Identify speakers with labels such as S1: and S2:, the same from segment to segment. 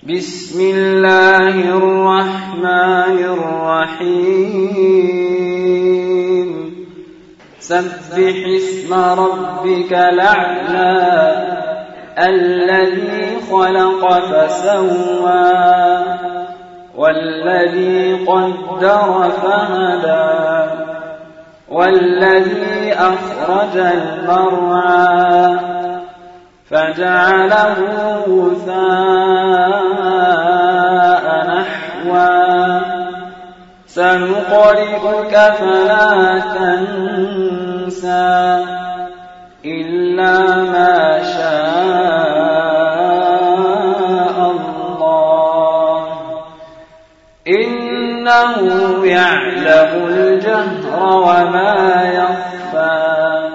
S1: بسم الله الرحمن الرحيم سبح اسم ربك الأعلى الذي خلق فسوى والذي قدر فهدى والذي أخرج المرعى فجعله غثاء نحوا سنقرئك فلا تنسى إلا ما شاء الله إنه يعلم الجهر وما يخفى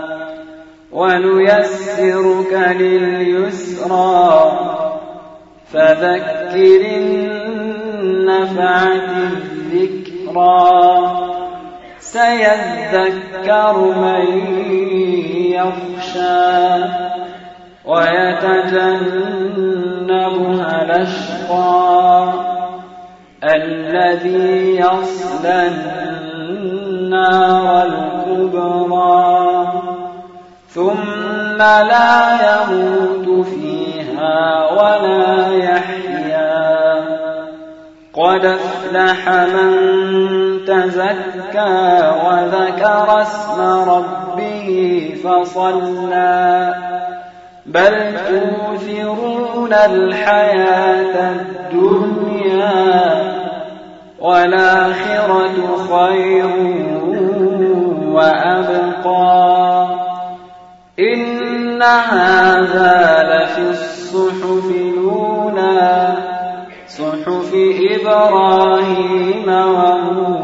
S1: ونيسرك لليسرى فذكر النفعة الذكرى سيذكر من يخشى ويتجنبها الأشقى الذي يصلى النار الكبرى ثم لا يموت فيها ولا يحيا قد أفلح من تزكى وذكر اسم ربه فصلى بل تؤثرون الحياة الدنيا والآخرة خير وأبقى إن هذا لفي الصحف الأولى صحف إبراهيم وموسى